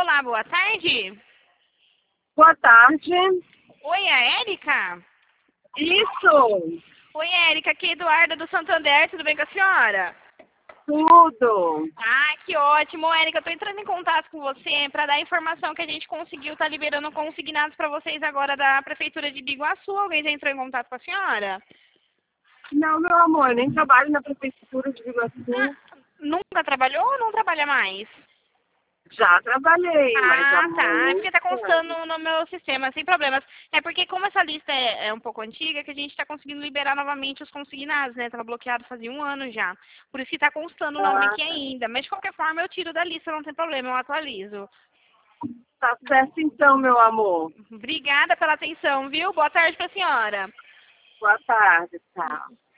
Olá, boa tarde. Boa tarde. Oi, a Érica? Isso, Oi, Érica, aqui é Eduarda do Santander, tudo bem com a senhora? tudo. Ah, que ótimo. Ô, Érica, eu tô entrando em contato com você para dar a informação que a gente conseguiu tá liberando consignados para vocês agora da Prefeitura de Biguaçu. Alguém já entrou em contato com a senhora? Não, meu amor, eu nem trabalho na prefeitura de Ah, Biguaçu. nunca trabalhou ou não trabalha mais? Já trabalhei, mas há Ah, tá. É porque tá muitos anos. constando no meu sistema, sem problemas. É porque como essa lista é um pouco antiga, que a gente tá conseguindo liberar novamente os consignados, né? Tava bloqueado fazia um ano já. Por isso que tá constando o nome Ah, aqui ainda. Mas de qualquer forma eu tiro da lista, não tem problema, eu atualizo. tá certo então, meu amor. Obrigada pela atenção, viu? Boa tarde pra senhora. Boa tarde, tchau.